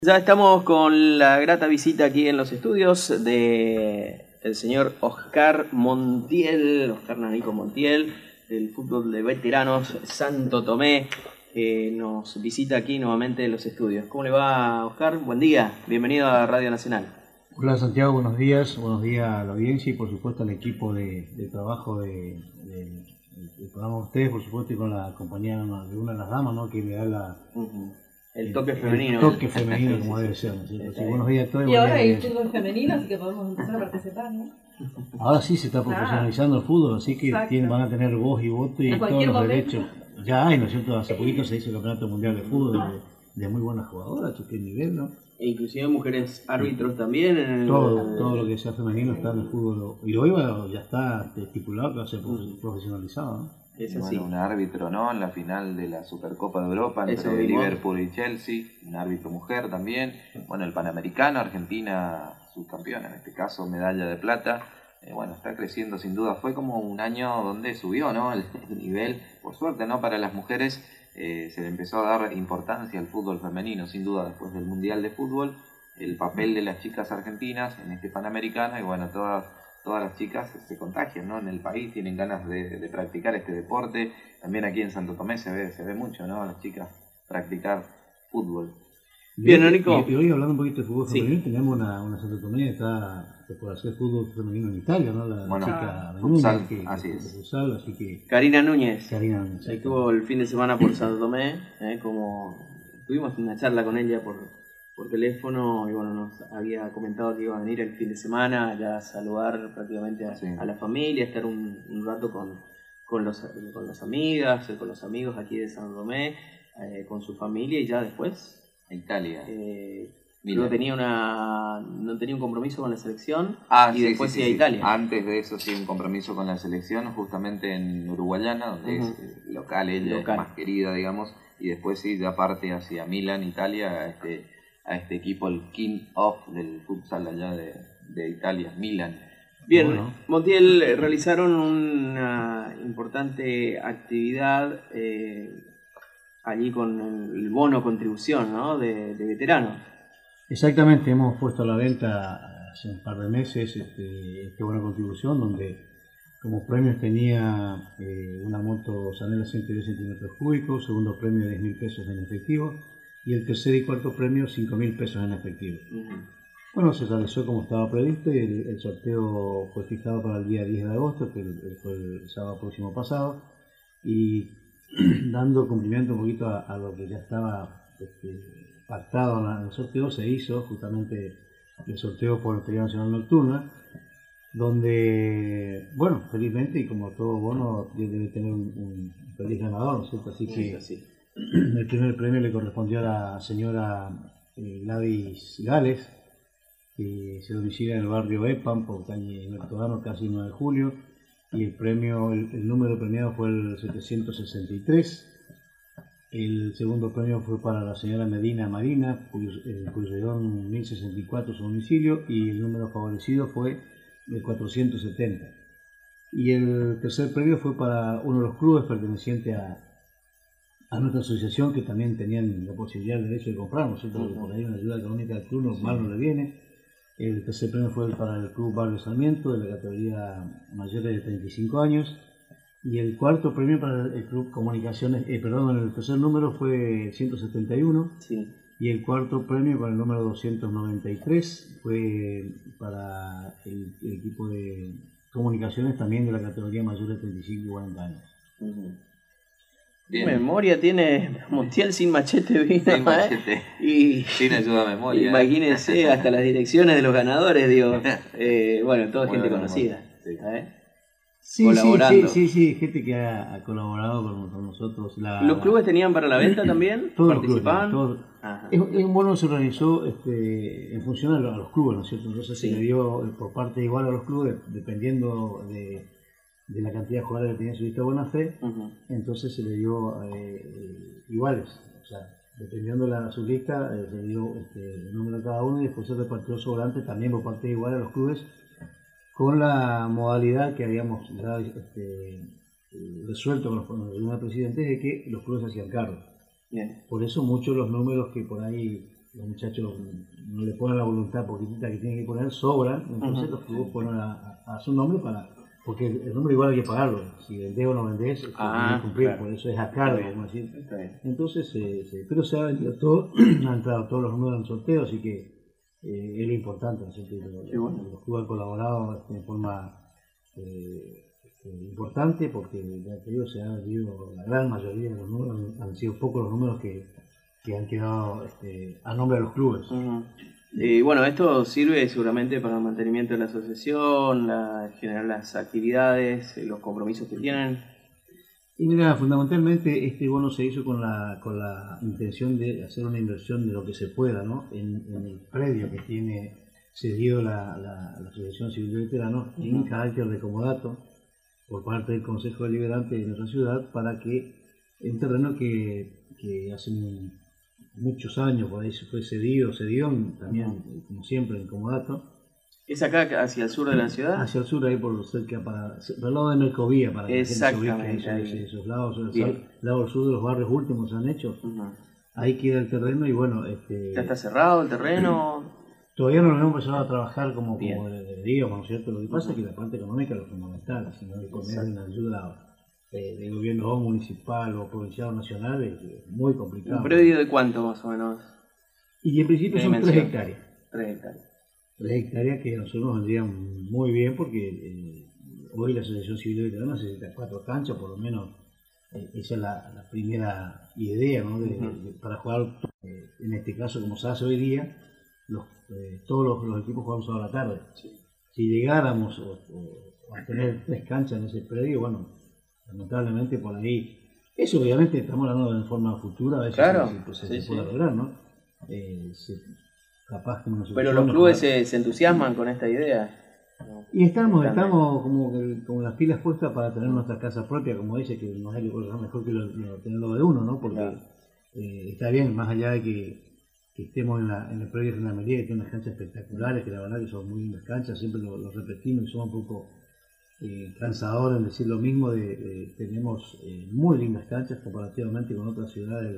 Ya estamos con la grata visita aquí en los estudios de el señor Oscar Montiel, Oscar Nanico Montiel, del fútbol de veteranos Santo Tomé, que nos visita aquí nuevamente en los estudios. ¿Cómo le va, Oscar? Buen día, bienvenido a Radio Nacional. Hola Santiago, buenos días a la audiencia y por supuesto al equipo de trabajo del programa de ustedes, por supuesto, y con la compañía de una de las damas, ¿no?, que le da el toque femenino. El toque femenino, como debe ser, ¿no? Sí, buenos días a todos. Y ahora hay fútbol femenino, así que podemos empezar a participar, ¿no? Ahora sí se está profesionalizando el fútbol, así que van a tener voz y voto y todos los derechos. Ya hay, ¿no es cierto? Hace poquito se hizo el Campeonato Mundial de Fútbol de muy buenas jugadoras, qué nivel, ¿no? E inclusive mujeres árbitros también. Todo lo que sea femenino está en el fútbol. Y hoy ya está estipulado que va a ser profesionalizado, ¿no? Es así. Bueno, un árbitro, ¿no?, en la final de la Supercopa de Europa entre Liverpool y Chelsea, un árbitro mujer también. Bueno, el Panamericano, Argentina subcampeona, en este caso medalla de plata. Bueno, está creciendo sin duda. Fue como un año donde subió, ¿no?, el nivel, por suerte, ¿no?, para las mujeres. Se le empezó a dar importancia al fútbol femenino, sin duda, después del Mundial de Fútbol, el papel de las chicas argentinas en este Panamericano, y bueno, todas las chicas se contagian, ¿no?, en el país, tienen ganas de practicar este deporte. También aquí en Santo Tomé se ve mucho, ¿no?, a las chicas practicar fútbol. Bien, Nico. Y hoy hablando un poquito de fútbol femenino, sí, tenemos una Santo Tomé que está por hacer fútbol femenino en Italia, ¿no? La chica de futsal, Núñez, así que Karina Núñez. Estuvo el fin de semana por Santo Tomé, como tuvimos una charla con ella por teléfono, y bueno, nos había comentado que iba a venir el fin de semana ya a saludar prácticamente a la familia, estar un rato con las amigas, con los amigos aquí de Santo Tomé, con su familia, y ya después a Italia. No tenía un compromiso con la selección, y después sí, a Italia. Antes de eso sí, un compromiso con la selección, justamente en Uruguayana, donde es local, ella es más querida, digamos, y después sí, ya parte hacia Milán, Italia, a este equipo, el King of del futsal allá de Italia, Milán. Bien, bueno. Montiel, realizaron una importante actividad allí con el bono contribución, ¿no?, de veteranos. Exactamente, hemos puesto a la venta hace un par de meses este bono contribución, donde como premios tenía una moto Sanela 110 centímetros cúbicos, segundo premio 10.000 pesos en efectivo, y el tercer y cuarto premio 5.000 pesos en efectivo. Bueno, se realizó como estaba previsto, y el sorteo fue fijado para el día 10 de agosto, que fue el sábado próximo pasado, y dando cumplimiento un poquito a lo que ya estaba pactado en el sorteo, se hizo justamente el sorteo por Lotería Nacional Nocturna, donde, bueno, felizmente, y como todo bono, debe tener un feliz ganador, ¿no es cierto? Así que el primer premio le correspondió a la señora Gladys Gales, que se domicilia en el barrio Epam, por calle Bertodano, casi 9 de julio, y el número premiado fue el 763. El segundo premio fue para la señora Medina Marina, Pueyrredón 1064 su domicilio, y el número favorecido fue el 470. Y el tercer premio fue para uno de los clubes perteneciente a nuestra asociación, que también tenían la posibilidad, el derecho de comprar, ¿no es cierto? Por ahí una ayuda económica del club mal no le viene. El tercer premio fue para el Club Barrio Sarmiento, de la categoría mayores de 35 años. Y el cuarto premio para el Club Comunicaciones, el tercer número fue 171. Sí. Y el cuarto premio con el número 293 fue para el equipo de comunicaciones, también de la categoría mayor de 35 y 40 años. Bien. Memoria tiene Montiel, sin machete vino, sin machete. Y sin ayuda de memoria. Imagínense, hasta las direcciones de los ganadores, digo. Bueno, toda gente conocida. Sí. Colaborando. Sí, gente que ha colaborado con nosotros. ¿Los clubes tenían para la venta también? Todos ¿Participaban? Los clubes, es un bono que se organizó en función a los clubes, ¿no es cierto? Entonces se le dio por parte igual a los clubes, dependiendo de la cantidad de jugadores que tenía su lista buena fe, entonces se le dio iguales, o sea, dependiendo de su lista, se le dio el número de cada uno, y después se repartió sobrante también por parte igual a los clubes, con la modalidad que habíamos resuelto con los presidentes, de que los clubes se hacían cargo. Bien. Por eso muchos de los números que por ahí los muchachos no le ponen la voluntad poquitita que tienen que poner, sobran, entonces los clubes ponen a su nombre porque el nombre igual hay que pagarlo, si vendés o no vendés, tienen que cumplir, claro. Por eso es a cargo, como decir. Entonces, pero se ha vendido todo, han entrado todos los números en sorteo, así que es lo importante, ¿no? Los clubes han colaborado de forma importante, porque ya te digo, se ha vendido la gran mayoría de los números, han sido pocos los números que han quedado a nombre de los clubes. Bueno, esto sirve seguramente para el mantenimiento de la asociación, generar las actividades, los compromisos que tienen. Y mira, fundamentalmente este bono se hizo con la intención de hacer una inversión de lo que se pueda, ¿no? En el predio que tiene cedido la Asociación Civil de Veteranos en carácter de comodato por parte del Consejo Deliberante de nuestra ciudad, para que un terreno que hace muchos años por ahí se fue cedido también, como siempre, en comodato. ¿Es acá hacia el sur de la ciudad? Hacia el sur, ahí por cerca, para el lado de Mercovía, para que exactamente, la gente se ubique, esos lados, el lado sur de los barrios últimos se han hecho. Ahí queda el terreno y bueno... ¿Ya está cerrado el terreno? Todavía no lo hemos empezado a trabajar como deberíamos, ¿no es cierto? Lo que pasa es que la parte económica es lo fundamental, sino que poner una ayuda de gobierno municipal o provincial o nacional es muy complicado. ¿Un predio de cuánto más o menos? Y en principio son 3 hectáreas. 3 hectáreas. 3 hectáreas que a nosotros nos vendrían muy bien, porque hoy la Asociación Civil de Veteranos necesita 4 canchas, por lo menos. Esa es la primera idea, ¿no? Para jugar, en este caso, como se hace hoy día, todos los equipos jugamos a la tarde. Si llegáramos a tener 3 canchas en ese predio, bueno, lamentablemente por ahí, eso obviamente estamos hablando de forma futura, a ver si se puede lograr, ¿no? Capaz que pero los clubes se entusiasman con esta idea. Y estamos como las pilas puestas para tener nuestra casa propia, como dice, que no hay mejor que tenerlo de uno, ¿no? Porque está bien, más allá de que estemos en el predio de Gendarmería, que tiene unas canchas espectaculares, que la verdad que son muy lindas canchas, siempre lo repetimos y somos un poco cansadores en decir lo mismo, tenemos muy lindas canchas comparativamente con otras ciudades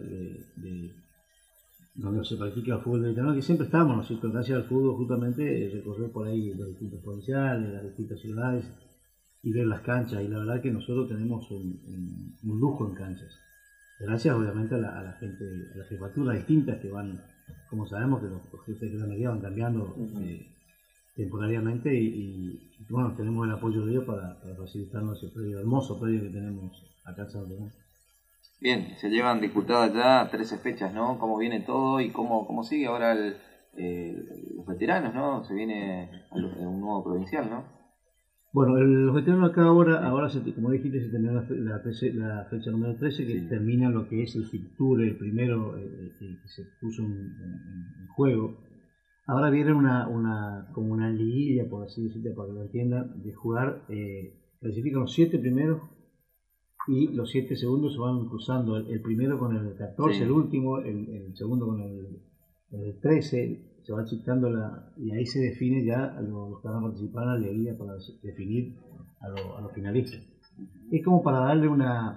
donde se practica el fútbol veterano, que siempre estamos, ¿no es cierto? Gracias al fútbol, justamente, recorrer por ahí los distintos provinciales, las distintas ciudades y ver las canchas, y la verdad que nosotros tenemos un lujo en canchas. Gracias, obviamente, a la gente, a las jefaturas distintas que van, como sabemos que los jefes de la medida van cambiando temporariamente, y bueno, tenemos el apoyo de ellos para facilitarnos ese predio, hermoso predio que tenemos acá en San Antonio. Bien, se llevan disputadas ya 13 fechas, ¿no? ¿Cómo viene todo y cómo sigue ahora los veteranos, ¿no? Se viene un nuevo provincial, ¿no? Bueno, los veteranos acá ahora como dijiste, se terminó la fecha número 13, que termina lo que es el fixture, el primero que se puso en juego. Ahora viene como una liguilla, por así decirlo, para que lo entiendan, de jugar, clasifican los 7 primeros, y los 7 segundos se van cruzando, el primero con el 14, el último, el segundo con el 13, se va achicando y ahí se define ya los que van a participar en la liguilla para definir a los finalistas. Es como para darle una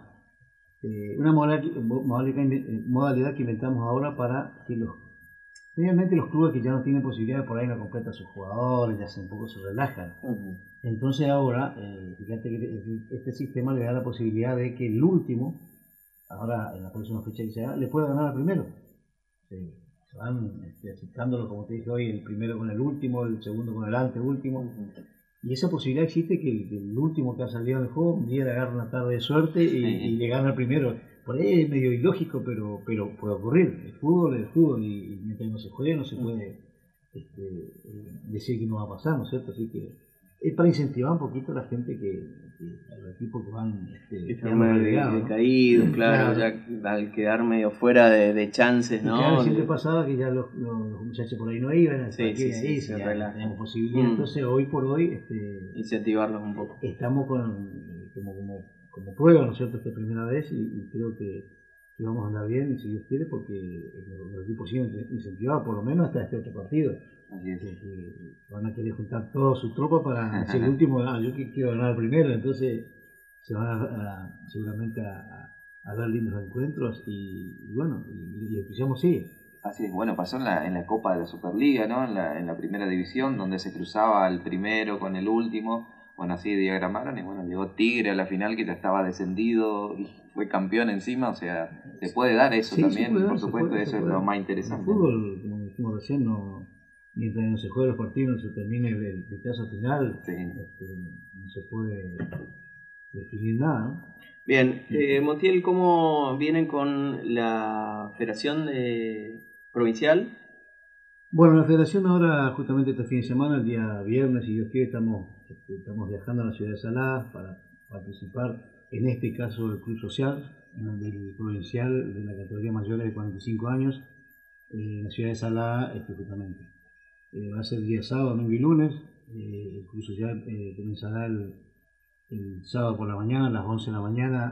modalidad que inventamos ahora para que realmente los clubes que ya no tienen posibilidades por ahí no completan sus jugadores, ya un poco se relajan. Entonces ahora, fíjate que este sistema le da la posibilidad de que el último, ahora en la próxima fecha que se haga, le pueda ganar al primero. Se van aceptándolo, como te dije hoy, el primero con el último, el segundo con el anteúltimo. Y esa posibilidad existe, que el último que ha salido del juego un día le agarra una tarde de suerte y le gana al primero. Por ahí es medio ilógico, pero puede ocurrir. El fútbol es el fútbol, y mientras no se juegue no se puede decir que no va a pasar, ¿no es cierto? Así que es para incentivar un poquito a la gente a los equipos que van decaídos, claro, ya al quedar medio fuera de chances, ¿no? Claro, siempre pasaba que ya los muchachos por ahí no iban, teníamos posibilidad. Entonces hoy por hoy incentivarlos un poco. Estamos como prueba, ¿no es cierto?, esta primera vez, y creo que vamos a andar bien, si Dios quiere, porque los equipos siguen incentivados, por lo menos hasta este otro partido. Así es. Que van a querer juntar toda su tropa para ser el último. Yo quiero ganar primero, entonces se van seguramente a dar lindos encuentros, y bueno, y el entusiasmo sigue. Así es, bueno, pasó en la Copa de la Superliga, ¿no? En la primera división, donde se cruzaba el primero con el último. Bueno, así diagramaron y bueno, llegó Tigre a la final que ya estaba descendido y fue campeón encima, o sea, se puede dar eso también, por supuesto, eso es lo más interesante. El fútbol, como dijimos recién, mientras no se juegue los partidos, no se termine el caso final, no se puede definir nada, ¿no? Bien, Montiel, ¿cómo vienen con la Federación Provincial? Bueno, la Federación ahora, justamente este fin de semana, el día viernes, si Dios quiere, estamos viajando a la ciudad de Salá para participar, en este caso del Club Social, del Provincial de la categoría mayores de 45 años, en la ciudad de Salá, justamente. Va a ser el día sábado, domingo y lunes. El Club Social comenzará el sábado por la mañana, a las 11 de la mañana,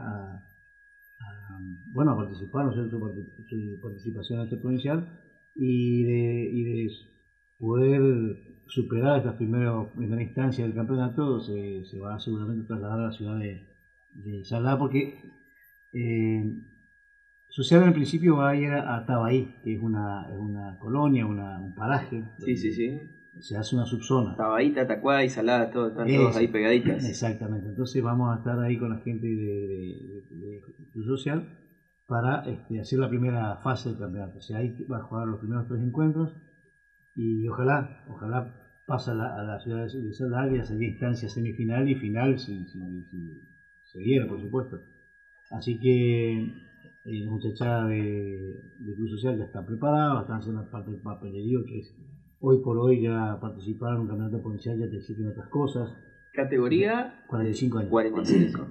a participar, ¿no es cierto?, su participación en este provincial y de poder superar esta primera instancia del campeonato, se va a seguramente trasladar a la ciudad de Salá, porque Social en principio va a ir a Tabaí, que es una colonia, un paraje. Sí. Se hace una subzona. Tabaí, Tatacuá y Salada, están todos ahí pegaditas. Exactamente, entonces vamos a estar ahí con la gente de Club Social para hacer la primera fase del campeonato. O sea, ahí va a jugar los primeros 3 encuentros y ojalá pase a la ciudad de Salada, y sería instancia semifinal y final si se diera, por supuesto. Así que la muchachada de Club Social ya está preparada, están haciendo la parte del papelerío, que es hoy por hoy ya participar en un campeonato provincial ya te exigen otras cosas. ¿Categoría? 45 años. 45.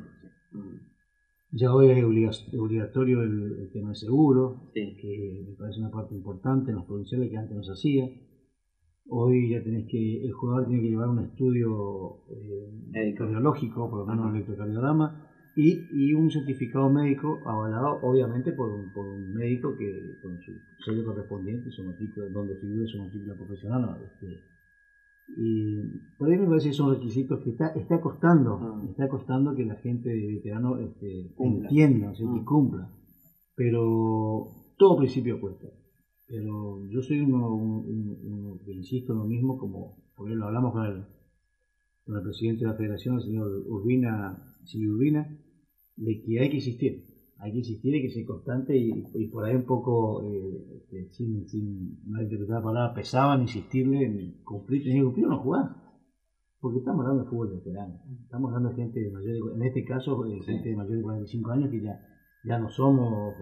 Ya hoy es obligatorio el tema de seguro, sí, que me parece una parte importante en los provinciales que antes no se hacía. Hoy ya el jugador tiene que llevar un estudio cardiológico, por lo menos un electrocardiograma, y un certificado médico avalado obviamente por un médico que con su sello correspondiente, su matrícula, donde figure su matrícula profesional. Y por ahí me parece que son requisitos que está costando que la gente de veterano entienda, o sea, que cumpla, pero todo principio cuesta. Pero yo soy uno que insisto en lo mismo, porque lo hablamos con el presidente de la federación, el señor Silvio Urbina, de que hay que insistir, hay que ser constante y por ahí un poco, sin no interpretar la palabra, pesaba en insistirle en cumplir, tenés que cumplir o no jugar, porque estamos hablando de fútbol veterano, estamos hablando de gente de mayor, en este caso, gente de mayor de 45 años que ya no somos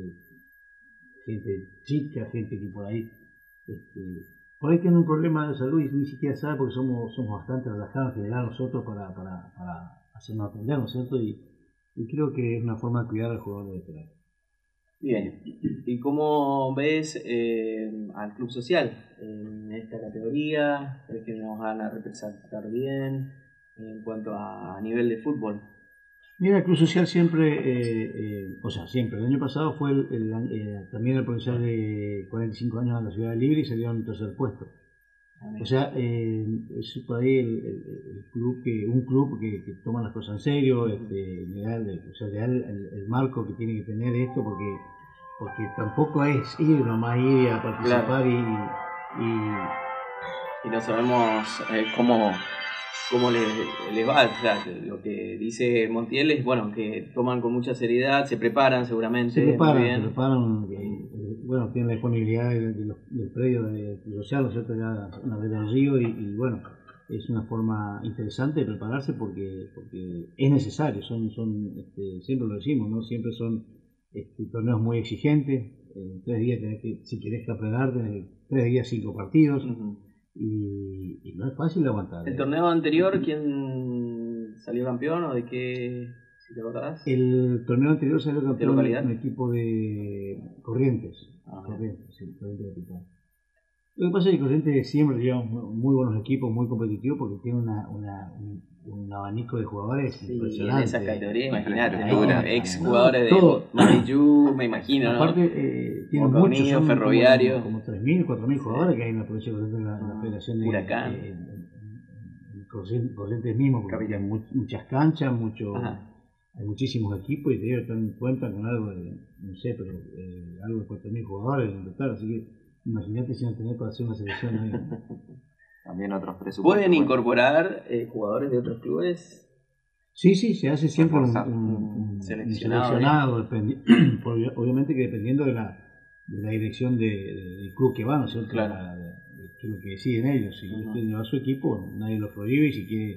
gente chica, gente que por ahí tiene un problema de salud y ni siquiera sabe, porque somos bastante relajados en general nosotros para hacernos atender, ¿no es cierto? Y creo que es una forma de cuidar al jugador de veterano. Bien, ¿y cómo ves al Club Social en esta categoría? ¿Crees que nos van a representar bien en cuanto a nivel de fútbol? Mira, el Club Social siempre, el año pasado fue también el provincial de 45 años en la ciudad de Libre y salió en el tercer puesto. O sea, es por ahí un club que toma las cosas en serio, le da el marco que tiene que tener esto, porque tampoco es ir a participar, claro. y no sabemos cómo les va. O sea, lo que dice Montiel es que toman con mucha seriedad, se preparan seguramente. Se preparan, tienen la disponibilidad del predio de social, ¿no es cierto? Ya una vez del río y es una forma interesante de prepararse porque es necesario, siempre lo decimos, ¿no? Siempre son torneos muy exigentes, 3 días si querés campeonar, tenés 3 días 5 partidos. Uh-huh. Y no es fácil de aguantar. ¿El torneo anterior quién salió campeón o de qué, si te acordás? El torneo anterior salió campeón un equipo de Corrientes. Corrientes Capital. Lo que pasa es que Corrientes siempre lleva muy buenos equipos, muy competitivos, porque tiene un abanico de jugadores impresionante. En esa categoría, imagínate, ex jugadores de Mariyú, me imagino, ¿no? Aparte, tiene muchos, Ferroviario. Como 3.000, 4.000 jugadores que hay en la provincia de Corrientes, en la federación de Huracán. Corrientes mismo, porque tiene muchas canchas, hay muchísimos equipos y te cuentan con algo de, no sé, pero algo de 4.000 jugadores en total, así que imagínate si no tenés para hacer una selección ahí. También otros presupuestos. ¿Pueden incorporar jugadores de otros clubes? Sí, se hace siempre un seleccionado obviamente que dependiendo de la dirección del club que va, ¿no es cierto? Claro. Que lo que deciden ellos. Si ellos quieren llevar su equipo, nadie lo prohíbe, y si quiere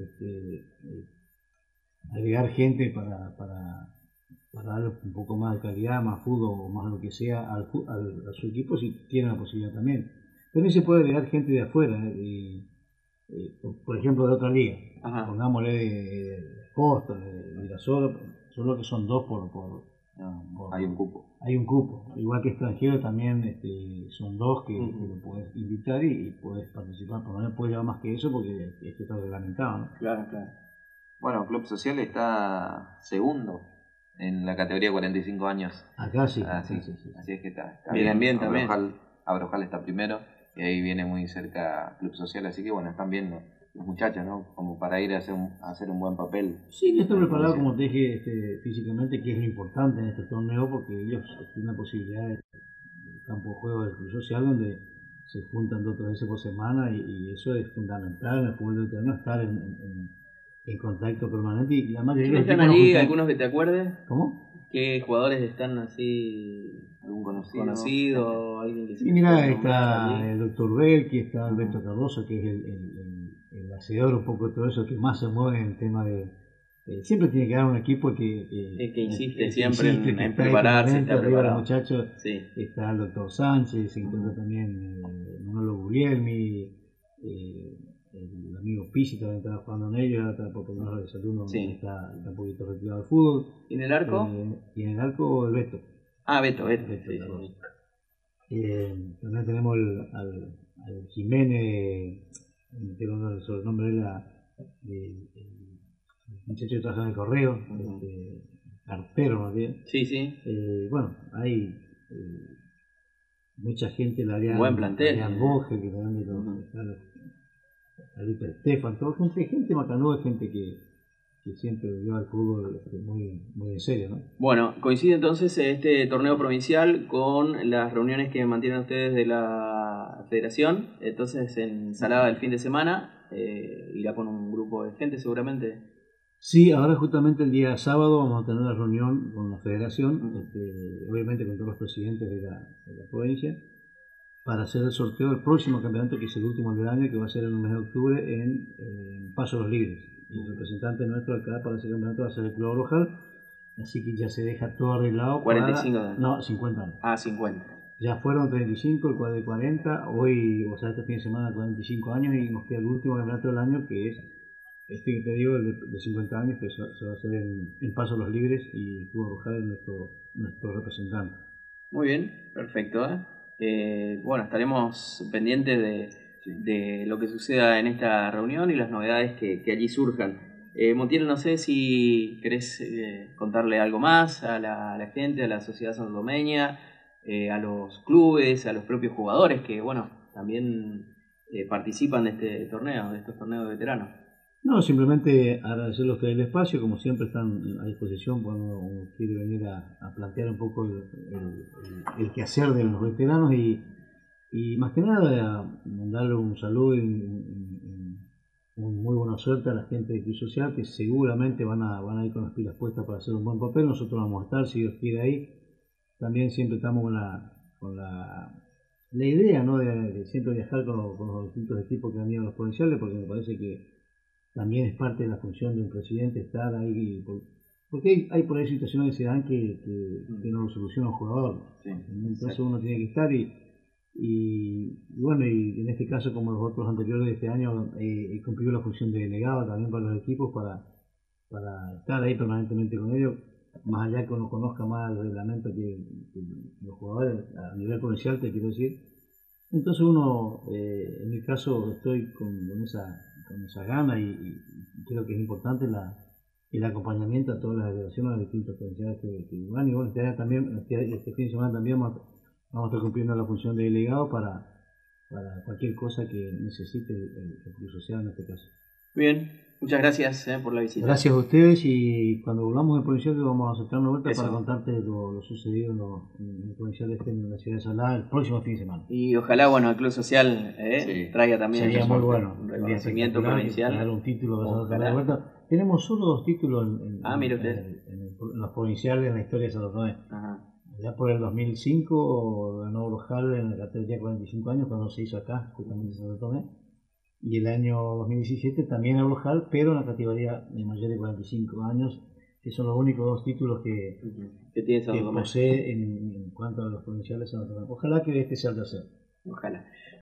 agregar gente para darle un poco más de calidad, más fútbol o más lo que sea a su equipo, si tiene la posibilidad también. También se puede agregar gente de afuera, por ejemplo de otra liga. Ajá. Pongámosle de Costa, de Mirasol, solo que son 2 por hay un cupo. Hay un cupo, igual que extranjero también son 2 que lo puedes invitar y puedes participar, pero no puedes llevar más que eso porque esto está reglamentado, ¿no? Claro. Bueno, Club Social está segundo en la categoría 45 años. Acá sí. Así es que está bien también. Abrojal está primero y ahí viene muy cerca Club Social, así que bueno, están bien los muchachos, ¿no? Como para ir a hacer un buen papel. Sí, que está preparado, como te dije, físicamente, que es lo importante en este torneo, porque ellos tienen la posibilidad del campo de juego del Club Social, donde se juntan 2 o 3 veces por semana, y eso es fundamental en el fútbol del terreno, estar en contacto permanente. Y la mayoría ¿Quiénes están allí? ¿Algunos que te acuerdes? ¿Cómo? ¿Qué jugadores están así? ¿Algún conocido? ¿Alguien que se y mira, está el doctor Belki, está Alberto Cardoso, que es el hacedor un poco de todo eso, que más se mueve en el tema de... siempre tiene que haber un equipo que insiste siempre en prepararse, está preparado. Los muchachos, sí. Está el doctor Sánchez, se encuentra también Manolo Guglielmi, el amigo Pizzi también está jugando en ellos, por problemas de salud está un poquito retirado del fútbol. ¿Y en el arco? Y en el arco el Beto. Beto. Sí. También tenemos al Jiménez, tengo el sobrenombre del muchacho que trabaja en el correo, cartero más bien. Sí. Bueno, hay mucha gente, la área buen plantel. Boje, que también Felipe Estefan, toda gente macanuda, gente que siempre lleva el fútbol muy en serio, ¿no? Bueno, coincide entonces este torneo provincial con las reuniones que mantienen ustedes de la federación. Entonces en Salada el fin de semana irá con un grupo de gente seguramente. Sí, ahora justamente el día sábado vamos a tener una reunión con la federación, obviamente con todos los presidentes de la provincia, para hacer el sorteo del próximo campeonato, que es el último del año, que va a ser en el mes de octubre en Paso de los Libres. Y el representante nuestro acá para ese campeonato va a ser el Club Abrojal, así que ya se deja todo arreglado. 45 años. No, 50 años. 50. Ya fueron 35, el cual de 40, hoy, este fin de semana 45 años, y nos queda el último campeonato del año, que es este que te digo, el de 50 años, que se va a hacer en Paso de los Libres, y el Club Abrojal es nuestro representante. Muy bien, perfecto. Bueno, estaremos pendientes de lo que suceda en esta reunión y las novedades que allí surjan. Montiel, no sé si querés contarle algo más a la gente, a la sociedad sandomeña, a los clubes, a los propios jugadores que, bueno, también participan de este torneo, de estos torneos de veteranos. No, simplemente agradecerles a ustedes el espacio, como siempre están a disposición cuando uno quiere venir a plantear un poco el quehacer de los veteranos, y más que nada mandarle un saludo y muy buena suerte a la gente de Club Social, que seguramente van a ir con las pilas puestas para hacer un buen papel. Nosotros vamos a estar, si Dios quiere, ahí. También siempre estamos con la idea, ¿no?, de siempre viajar con los distintos equipos que han ido a los provinciales, porque me parece que también es parte de la función de un presidente estar ahí, porque hay por ahí situaciones que se dan que no lo soluciona un jugador. Sí, entonces exacto. Uno tiene que estar y bueno, y en este caso, como los otros anteriores de este año, he cumplido la función de delegado también para los equipos, para estar ahí permanentemente con ellos, más allá que uno conozca más el reglamento que los jugadores a nivel provincial, te quiero decir. Entonces uno, en mi caso, estoy con esa gana, y creo que es importante el acompañamiento a todas las delegaciones, a los distintos provinciales que van. Y bueno, este fin de semana también vamos a estar cumpliendo la función de delegado para cualquier cosa que necesite el Club Social en este caso. Bien, muchas gracias por la visita. Gracias a ustedes, y cuando volvamos al provincial vamos a acercar una vuelta para contarte lo sucedido en el provincial en la ciudad de Salá el próximo fin de semana. Y ojalá, bueno, el Club Social traiga también sería muy bueno un reconocimiento provincial. Traer un título de la vuelta. Tenemos solo 2 títulos en los provinciales en la historia de Santo Tomé. Ya por el 2005 ganó Brojal en la categoría 45 años cuando se hizo acá, justamente en Santo Tomé. Y el año 2017 también a Brojal, pero en la categoría de mayores de 45 años, que son los únicos 2 títulos que posee en cuanto a los provinciales de Santo Tomé. Ojalá que este sea el tercero. Ojalá.